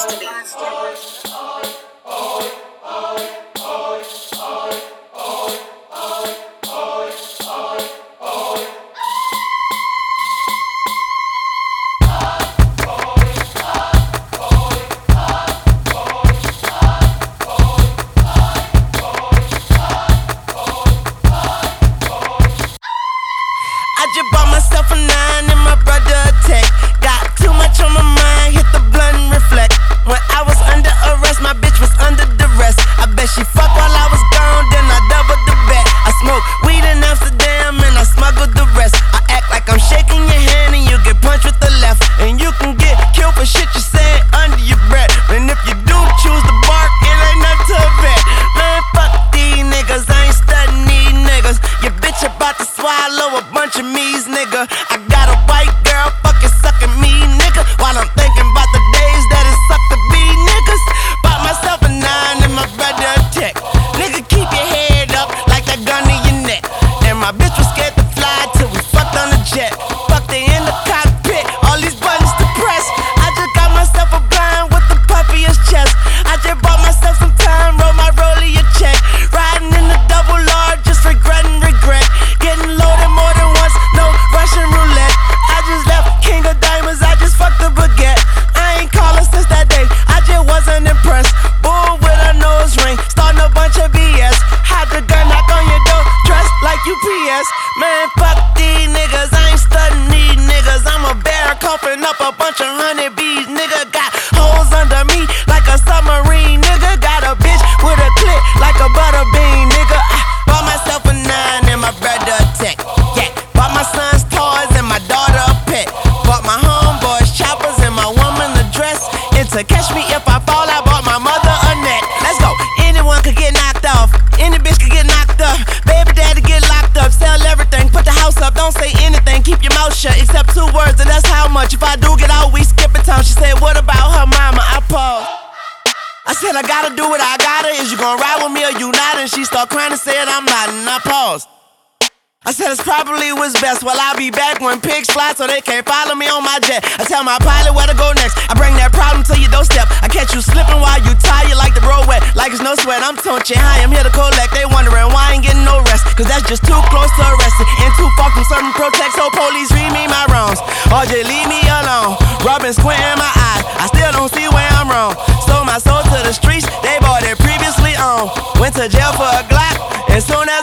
constantly. I just bought myself a 9 and my brother a tech. Got too much on my mind, hit the blunt and reflect. When I was under arrest, my bitch was under duress. I bet she fucked while I was gone, then I doubled the bet. I smoke weed in Amsterdam and I smuggled the rest. I act like I'm shaking your hand and you get punched with the left. And you can get killed for shit you said under your breath. And if you do choose to bark, it ain't nothing to a vet. Man, fuck these niggas, I ain't studying these niggas. Your bitch about to swallow a bunch of me's, nigga. I got a white girl fucking sucking me, nigga. While I'm thinking about the days that it sucked to be niggas. Bought myself a 9 and my brother a tech. Nigga, keep your head up like that gun in your neck. And my bitch was scared to fly till we fucked on the jet. Fucked her in the cockpit, all these buttons to press. I just got myself a blind with the puffiest chest. I just bought myself some time, roll my rollie a check. Riding in the double R, just regretting regret. Getting loaded more than once, no Russian roulette. I just left King of Diamonds, I just fucked the baguette. I ain't call her since that day, I just wasn't impressed. Bull with a nose ring, starting a bunch of BS. Had the gun knock on your door, dressed like UPS. Man, fuck these niggas, I ain't studying these niggas. I'm a bear coughing up a bunch of honeybees. Nigga got holes under me like a submarine. Nigga got a bitch with a clit like a butter bean. Nigga, I bought myself a 9 and my brother a tech. Yeah, bought my son's toys and my daughter a pet. Bought my homeboys choppers and my woman a dress. And to catch me if I fall, I bought my mother a net. Let's go. Anyone could get knocked off, any bitch could get knocked up. Baby daddy get locked up, sell everything, put the house up. Don't say anything, keep your mouth shut, except 2 words, and that's how much. If I do get out, we skip a town. She said, what about her mama? I paused. I said, I gotta do what I gotta. Is you gonna ride with me or you not? And she start crying and said, I'm not, and I paused. I said it's probably what's best. Well, I'll be back when pigs fly so they can't follow me on my jet. I tell my pilot where to go next. I bring that problem to your doorstep. I catch you slipping while you tired like the road wet. Like it's no sweat, I'm touching high, I'm here to collect. They wondering why I ain't getting no rest. Cause that's just too close to arresting. And too far from certain protect, so police read me my wrongs. Or just leave me alone. Rubbing, squinting my eye, I still don't see where I'm wrong. Sold my soul to the streets, they bought it previously on. Went to jail for a Glock, as soon as